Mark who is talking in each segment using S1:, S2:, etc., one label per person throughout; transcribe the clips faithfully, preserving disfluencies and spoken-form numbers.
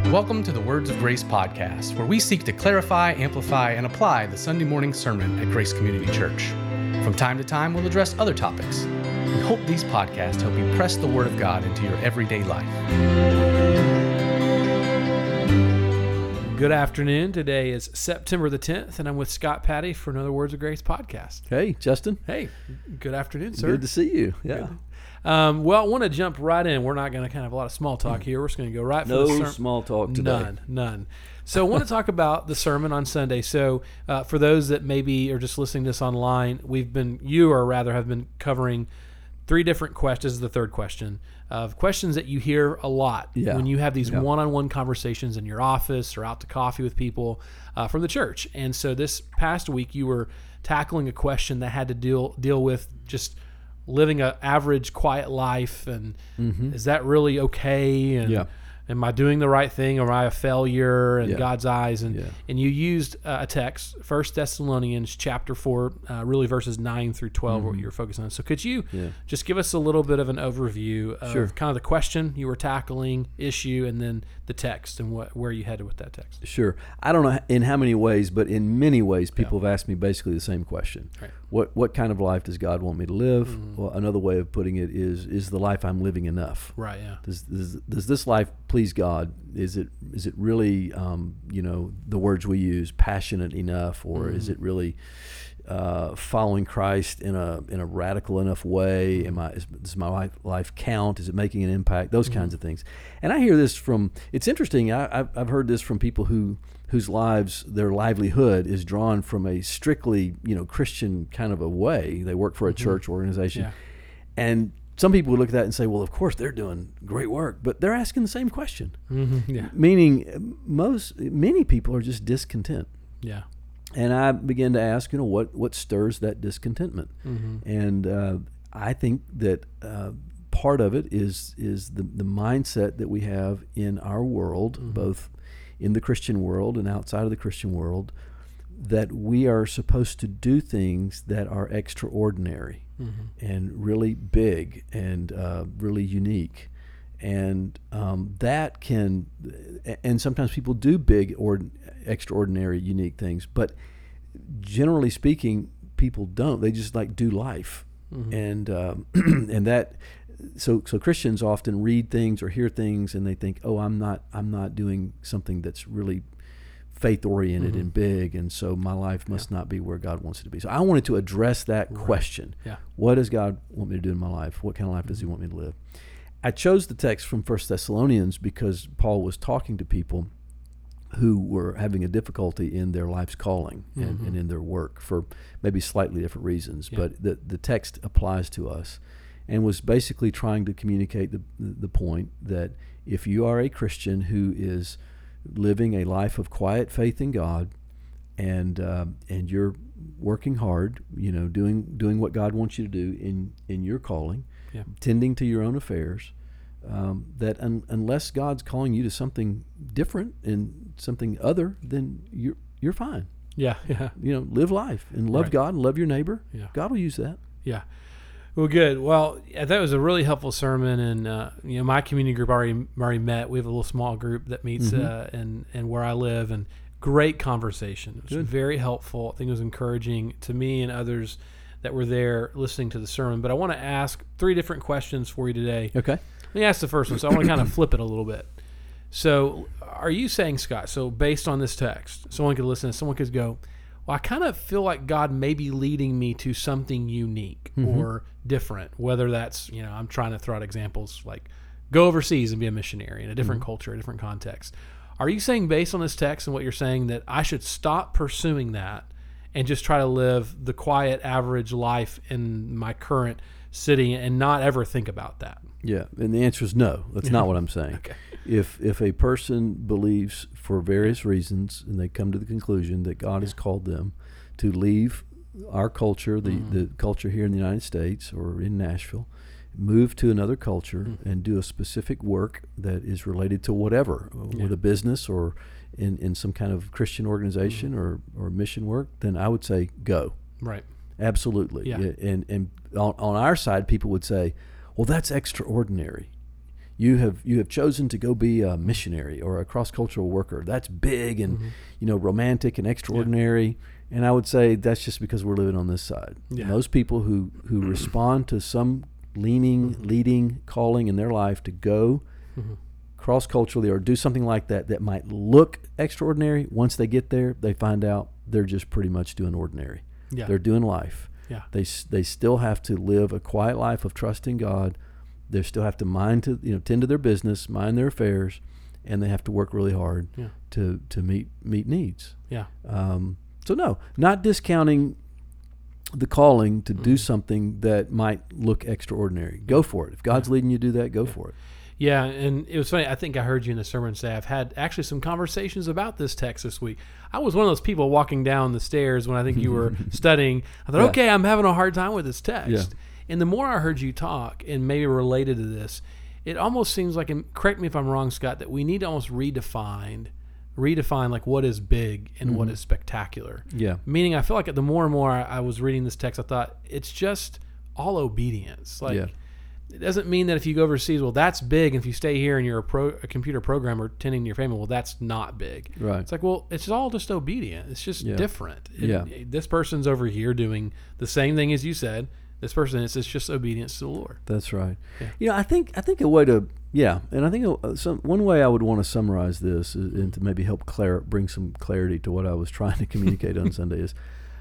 S1: Welcome to the Words of Grace podcast, where we seek to clarify, amplify, and apply the Sunday morning sermon at Grace Community Church. From time to time, we'll address other topics. We hope these podcasts help you press the Word of God into your everyday life.
S2: Good afternoon. Today is September the tenth, and I'm with Scott Patty for another Words of Grace podcast.
S3: Hey, Justin.
S2: Hey, good afternoon, sir.
S3: Good to see you. Yeah.
S2: Um, well, I want to jump right in. We're not going to kind of have a lot of small talk here. We're just going to go right for
S3: no
S2: the sermon.
S3: small talk today.
S2: None, none. So I want to talk about the sermon on Sunday. So uh, for those that maybe are just listening to this online, we've been, you or rather have been covering three different questions. This is the third question of questions that you hear a lot
S3: yeah.
S2: when you have these
S3: yeah.
S2: one-on-one conversations in your office or out to coffee with people uh, from the church. And so this past week you were tackling a question that had to deal deal with just living an average, quiet life, and mm-hmm. is that really okay? And
S3: yeah.
S2: am I doing the right thing, or am I a failure in
S3: yeah.
S2: God's eyes? And
S3: yeah.
S2: and you used uh, a text, First Thessalonians chapter four, uh, really verses nine through twelve, mm-hmm. what you were focusing on. So could you
S3: yeah.
S2: just give us a little bit of an overview of
S3: sure.
S2: kind of the question you were tackling, issue, and then the text and what where you headed with that text?
S3: Sure. I don't know in how many ways, but in many ways, people yeah. have asked me basically the same question.
S2: Right.
S3: What what kind of life does God want me to live?
S2: Mm-hmm.
S3: Well, another way of putting it is, is the life I'm living enough?
S2: Right, yeah.
S3: Does, does, does this life please God? Is it is it really, um, you know, the words we use, passionate enough, or mm-hmm. is it really uh, following Christ in a in a radical enough way? Am I is, does my life, life count? Is it making an impact? Those mm-hmm. kinds of things. And I hear this from. It's interesting. I, I've I've heard this from people who whose lives, their livelihood is drawn from a strictly, you know, Christian kind of a way. They work for a mm-hmm. church organization,
S2: yeah.
S3: and some people would look at that and say, well, of course they're doing great work, but they're asking the same question.
S2: Mm-hmm. Yeah.
S3: Meaning most, many people are just discontent.
S2: Yeah.
S3: And I began to ask, you know, what, what stirs that discontentment? Mm-hmm. And uh, I think that uh, part of it is is the, the mindset that we have in our world, mm-hmm. both in the Christian world and outside of the Christian world, that we are supposed to do things that are extraordinary mm-hmm. and really big and uh, really unique. And um, that can, and sometimes people do big or extraordinary, unique things, but generally speaking, people don't. They just like do life. Mm-hmm. And um, and that, so so Christians often read things or hear things and they think, oh, I'm not I'm not doing something that's really faith-oriented mm-hmm. and big, and so my life must yeah. not be where God wants it to be. So I wanted to address that right. question.
S2: Yeah.
S3: What does God want me to do in my life? What kind of life mm-hmm. does He want me to live? I chose the text from First Thessalonians because Paul was talking to people who were having a difficulty in their life's calling and, mm-hmm. and in their work for maybe slightly different reasons. Yeah. But the, the text applies to us and was basically trying to communicate the, the point that if you are a Christian who is living a life of quiet faith in God, and uh, and you're working hard, you know, doing doing what God wants you to do in, in your calling,
S2: yeah.
S3: tending to your own affairs, um, that un- unless God's calling you to something different and something other, then you're you're fine.
S2: Yeah, yeah.
S3: You know, live life and love
S2: right.
S3: God and love your neighbor.
S2: Yeah.
S3: God will use that.
S2: Yeah. Well, good. Well, that was a really helpful sermon, and uh, you know, my community group already already met. We have a little small group that meets mm-hmm. uh, in in where I live, and great conversation. It was good. Very helpful. I think it was encouraging to me and others that were there listening to the sermon. But I want to ask three different questions for you today.
S3: Okay.
S2: Let me ask the first one. So I want to kind of flip it a little bit. So, are you saying, Scott? So, based on this text, someone could listen. Someone could go, well, I kind of feel like God may be leading me to something unique mm-hmm. or different, whether that's, you know, I'm trying to throw out examples like go overseas and be a missionary in a different mm-hmm. culture, a different context. Are you saying, based on this text and what you're saying, that I should stop pursuing that and just try to live the quiet, average life in my current city and not ever think about that?
S3: Yeah, and the answer is no. That's not what I'm saying.
S2: Okay.
S3: If if a person believes for various reasons and they come to the conclusion that God has called them to leave our culture, the, mm. the culture here in the United States or in Nashville, move to another culture mm. and do a specific work that is related to whatever, yeah. with a business or in, in some kind of Christian organization mm. or, or mission work, then I would say go.
S2: Right.
S3: Absolutely.
S2: Yeah.
S3: And, and on, on our side, people would say, well, that's extraordinary. You have you have chosen to go be a missionary or a cross-cultural worker. That's big and mm-hmm. you know, romantic and extraordinary. Yeah. And I would say that's just because we're living on this side. Yeah. Most people who, who respond to some leaning, mm-hmm. leading, calling in their life to go mm-hmm. cross-culturally or do something like that that might look extraordinary, once they get there, they find out they're just pretty much doing ordinary. Yeah. They're doing life.
S2: Yeah.
S3: They they still have to live a quiet life of trusting God. They still have to mind to you know tend to their business, mind their affairs, and they have to work really hard
S2: yeah.
S3: to to meet meet needs.
S2: Yeah.
S3: Um, so no, not discounting the calling to mm-hmm. do something that might look extraordinary. Go for it. If God's yeah. leading you to do that, go
S2: yeah.
S3: for it.
S2: Yeah, and it was funny. I think I heard you in the sermon say I've had actually some conversations about this text this week. I was one of those people walking down the stairs when I think you were studying. I thought, yeah. okay, I'm having a hard time with this text.
S3: Yeah.
S2: And the more I heard you talk, and maybe related to this, it almost seems like, and correct me if I'm wrong, Scott, that we need to almost redefine, redefine like what is big and mm-hmm. what is spectacular.
S3: Yeah.
S2: Meaning, I feel like the more and more I, I was reading this text, I thought it's just all obedience. Like.
S3: Yeah.
S2: It doesn't mean that if you go overseas, well, that's big. And if you stay here and you're a, pro, a computer programmer tending to your family, well, that's not big.
S3: Right.
S2: It's like, well, it's all just obedient. It's just
S3: yeah.
S2: different. It,
S3: yeah.
S2: This person's over here doing the same thing as you said. This person, it's, it's just obedience to the Lord.
S3: That's right.
S2: Yeah.
S3: You know, I think I think a way to yeah, and I think a, some one way I would want to summarize this is, and to maybe help clar- bring some clarity to what I was trying to communicate on Sunday is.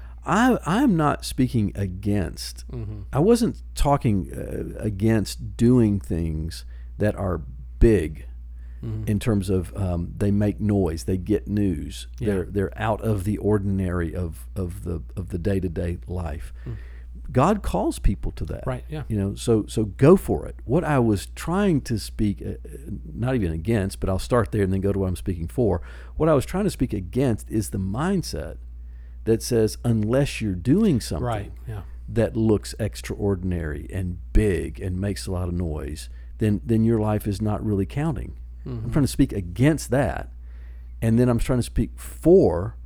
S3: I I'm not speaking against. Mm-hmm. I wasn't talking uh, against doing things that are big mm-hmm. in terms of um, they make noise, they get news, yeah. they're they're out of the ordinary of, of the of the day to day life. Mm. God calls people to that,
S2: right? Yeah,
S3: you know. So so go for it. What I was trying to speak, uh, not even against, but I'll start there and then go to what I'm speaking for. What I was trying to speak against is the mindset that says unless you're doing something
S2: right, yeah.
S3: that looks extraordinary and big and makes a lot of noise, then then your life is not really counting. Mm-hmm. I'm trying to speak against that, and then I'm trying to speak for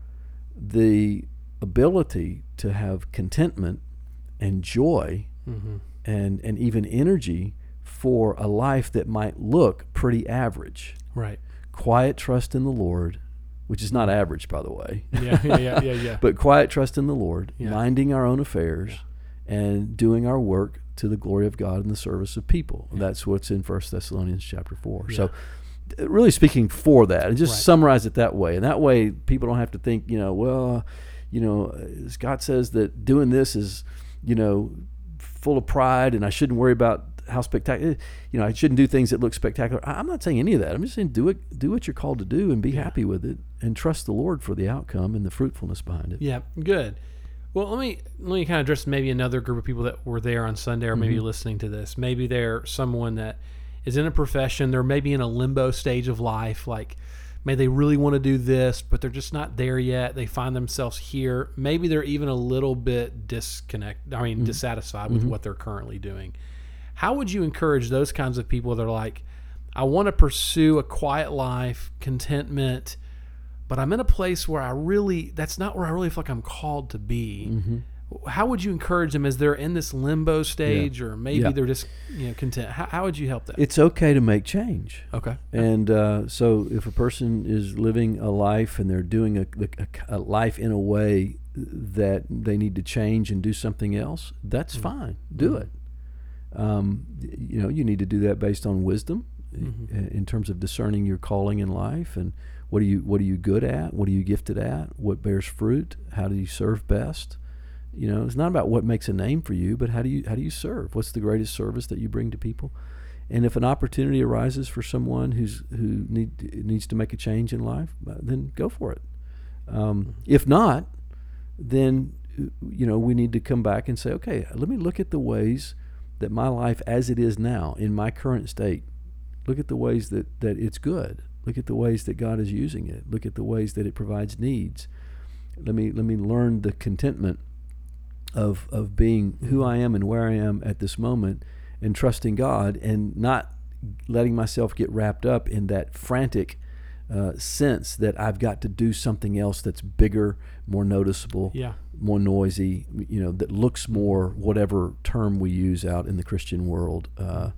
S3: the ability to have contentment and joy mm-hmm. and and even energy for a life that might look pretty average.
S2: Right.
S3: Quiet trust in the Lord, which is not average, by the way.
S2: Yeah, yeah, yeah, yeah. yeah.
S3: But quiet trust in the Lord,
S2: yeah.
S3: minding our own affairs, yeah. and doing our work to the glory of God in the service of people. Yeah. That's what's in First Thessalonians chapter four. Yeah. So really speaking for that, and just right. summarize it that way. And that way people don't have to think, you know, well, you know, Scott says that doing this is, you know, full of pride and I shouldn't worry about how spectacular, you know, I shouldn't do things that look spectacular. I'm not saying any of that. I'm just saying do it, do what you're called to do and be yeah. happy with it and trust the Lord for the outcome and the fruitfulness behind it.
S2: Yeah, good. Well, let me let me kind of address maybe another group of people that were there on Sunday or maybe mm-hmm. listening to this. Maybe they're someone that is in a profession. They're maybe in a limbo stage of life. Like, maybe they really want to do this, but they're just not there yet. They find themselves here. Maybe they're even a little bit disconnect. I mean, mm-hmm. dissatisfied with mm-hmm. what they're currently doing. How would you encourage those kinds of people that are like, I want to pursue a quiet life, contentment, but I'm in a place where I really, that's not where I really feel like I'm called to be. Mm-hmm. How would you encourage them as they're in this limbo stage, yeah. or maybe yeah. they're just, you know, content? How, how would you help them?
S3: It's okay to make change.
S2: Okay.
S3: And uh, so if a person is living a life and they're doing a, a, a life in a way that they need to change and do something else, that's mm-hmm. fine. Do mm-hmm. it. Um, you know, you need to do that based on wisdom mm-hmm. in, in terms of discerning your calling in life and what are you what are you good at, what are you gifted at, what bears fruit, how do you serve best. You know, it's not about what makes a name for you, but how do you how do you serve? What's the greatest service that you bring to people? And if an opportunity arises for someone who's who need, needs to make a change in life, then go for it. Um, mm-hmm. If not, then you know we need to come back and say, okay, let me look at the ways that my life as it is now in my current state, look at the ways that, that it's good. Look at the ways that God is using it. Look at the ways that it provides needs. Let me let me learn the contentment of of being who I am and where I am at this moment and trusting God and not letting myself get wrapped up in that frantic uh, sense that I've got to do something else that's bigger, more noticeable,
S2: yeah.
S3: more noisy, you know, that looks more, whatever term we use out in the Christian world, uh,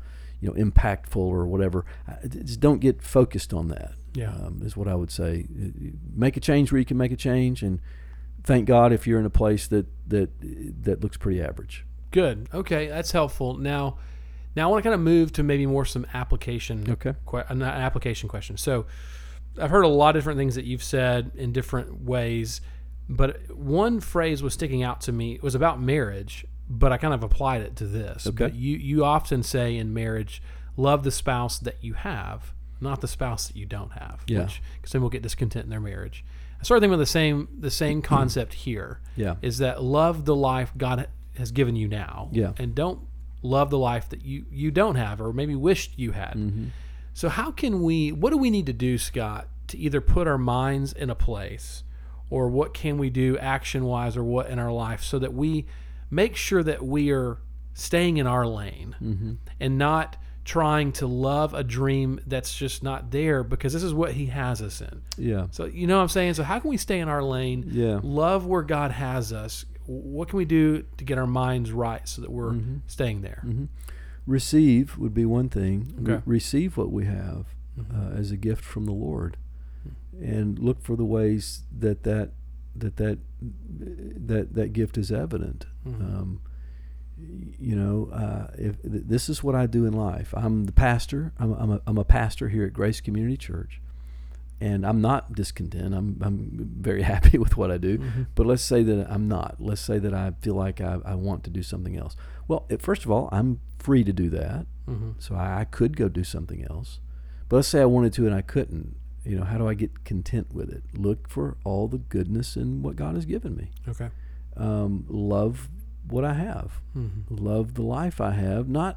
S3: you know, impactful or whatever. I, just don't get focused on that.
S2: Yeah.
S3: Um, is what I would say. Make a change where you can make a change, and thank God if you're in a place that that that looks pretty average.
S2: Good. Okay, that's helpful. Now, now I want to kind of move to maybe more some application.
S3: Okay.
S2: Que- an application question. So, I've heard a lot of different things that you've said in different ways, but one phrase was sticking out to me. It was about marriage, but I kind of applied it to this.
S3: Okay.
S2: But you you often say in marriage, love the spouse that you have, not the spouse that you don't have.
S3: Yeah.
S2: Because then we'll get discontent in their marriage. I sort of think about the same the same concept here.
S3: Yeah.
S2: Is that love the life God has given you now.
S3: Yeah.
S2: And don't love the life that you, you don't have or maybe wished you had.
S3: Mm-hmm.
S2: So how can we, what do we need to do, Scott, to either put our minds in a place, or what can we do action-wise or what in our life so that we make sure that we are staying in our lane
S3: Mm-hmm.
S2: and not trying to love a dream that's just not there, because this is what he has us in.
S3: Yeah.
S2: So, you know what I'm saying? So how can we stay in our lane,
S3: Yeah.
S2: love where God has us? What can we do to get our minds right so that we're
S3: Mm-hmm.
S2: staying there?
S3: Mm-hmm. Receive would be one thing. Re-
S2: Okay.
S3: receive what we have
S2: Mm-hmm.
S3: uh, as a gift from the Lord, and look for the ways that that that that that, that gift is evident.
S2: Mm-hmm.
S3: Um, you know, uh, if th- this is what I do in life. I'm the pastor. I'm, I'm, a, I'm a pastor here at Grace Community Church, and I'm not discontent. I'm I'm very happy with what I do.
S2: Mm-hmm.
S3: But let's say that I'm not. Let's say that I feel like I, I want to do something else. Well, it, first of all, I'm free to do that.
S2: Mm-hmm.
S3: So I, I could go do something else. But let's say I wanted to and I couldn't. You know, how do I get content with it? Look for all the goodness in what God has given me.
S2: Okay.
S3: Um, love what I have.
S2: Mm-hmm.
S3: Love the life I have. Not,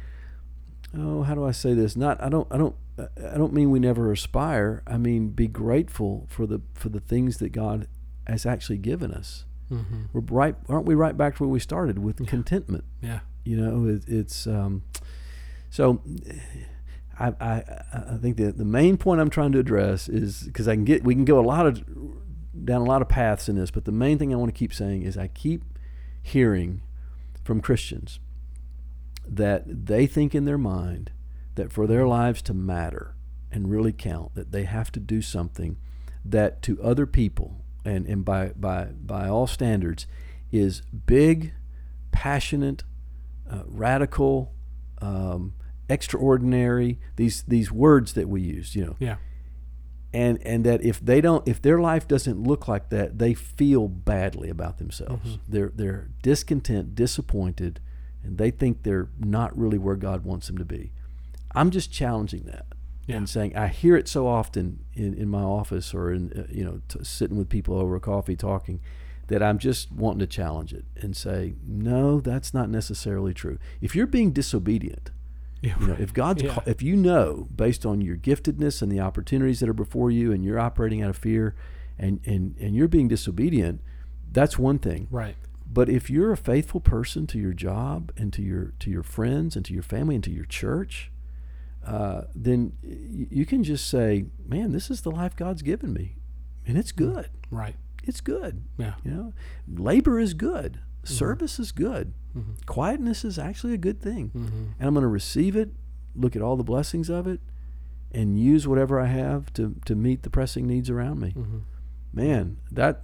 S3: oh, how do I say this? Not, I don't, I don't, I don't mean we never aspire. I mean, be grateful for the for the things that God has actually given us.
S2: Mm-hmm.
S3: We're right, aren't we? Right back to where we started with
S2: Yeah.
S3: contentment.
S2: Yeah.
S3: You know, it, it's um, so. I, I I think that the main point I'm trying to address is, because I can get we can go a lot of down a lot of paths in this, but the main thing I want to keep saying is I keep hearing from Christians that they think in their mind that for their lives to matter and really count, that they have to do something that to other people and, and by by by all standards is big, passionate, uh, radical, um, extraordinary, these these words that we use, you know.
S2: Yeah.
S3: And and that if they don't, if their life doesn't look like that, they feel badly about themselves.
S2: Mm-hmm.
S3: They're they're discontent, disappointed, and they think they're not really where God wants them to be. I'm just challenging that
S2: Yeah.
S3: and saying, I hear it so often in, in my office or in uh, you know t- sitting with people over coffee talking, that I'm just wanting to challenge it and say, no, that's not necessarily true. If you're being disobedient,
S2: Yeah.
S3: you know, if God's,
S2: Yeah.
S3: call, if you know based on your giftedness and the opportunities that are before you, and you're operating out of fear, and and and you're being disobedient, that's one thing.
S2: Right.
S3: But if you're a faithful person to your job and to your to your friends and to your family and to your church, uh, then y- you can just say, man, this is the life God's given me, and it's good.
S2: Right.
S3: It's good.
S2: Yeah.
S3: You know, labor is good. Service is good.
S2: Mm-hmm.
S3: Quietness is actually a good thing.
S2: Mm-hmm.
S3: And I'm going to receive it, look at all the blessings of it, and use whatever I have to, to meet the pressing needs around me.
S2: Mm-hmm.
S3: Man, that,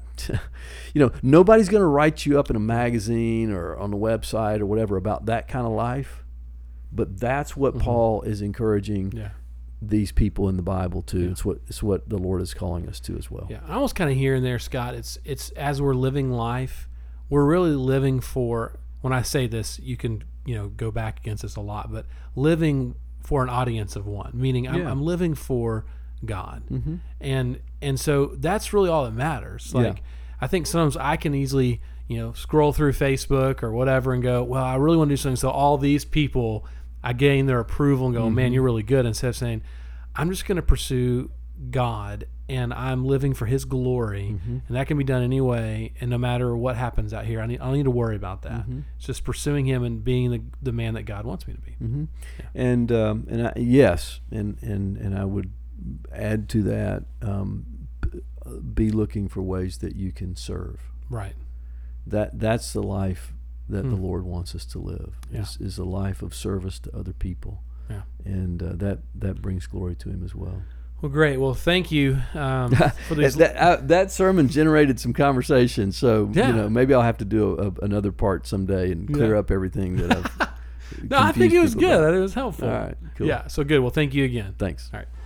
S3: you know, nobody's going to write you up in a magazine or on the website or whatever about that kind of life. But that's what
S2: Mm-hmm.
S3: Paul is encouraging
S2: Yeah.
S3: these people in the Bible to.
S2: Yeah.
S3: It's what it's what the Lord is calling us to as well.
S2: Yeah. I almost kind of hear in there, Scott, it's it's as we're living life, we're really living for, when I say this, you can, you know, go back against this a lot, but living for an audience of one, meaning I'm,
S3: Yeah.
S2: I'm living for God.
S3: Mm-hmm.
S2: And and so that's really all that matters. Like,
S3: Yeah.
S2: I think sometimes I can easily, you know, scroll through Facebook or whatever and go, well, I really want to do something. So all these people, I gain their approval and go,
S3: Mm-hmm.
S2: man, you're really good. Instead of saying, I'm just going to pursue God and I'm living for His glory,
S3: Mm-hmm.
S2: and that can be done anyway. And no matter what happens out here, I need I don't need to worry about that.
S3: Mm-hmm.
S2: It's just pursuing Him and being the the man that God wants me to be.
S3: Mm-hmm. And um, and I, yes, and, and and I would add to that, um, b- be looking for ways that you can serve.
S2: Right.
S3: That that's the life that
S2: Hmm.
S3: the Lord wants us to live.
S2: Yeah.
S3: Is is a life of service to other people.
S2: Yeah.
S3: And uh, that that brings glory to Him as well.
S2: Well, great. Well, thank you um, for these.
S3: that, uh, that sermon generated some conversation, so
S2: Yeah.
S3: you know maybe I'll have to do a, a, another part someday and clear
S2: Yeah.
S3: up everything that I've.
S2: No, I think
S3: confused
S2: it was
S3: people
S2: good.
S3: about.
S2: It was helpful.
S3: All right, cool.
S2: Yeah. So good. Well, thank you again.
S3: Thanks.
S2: All right.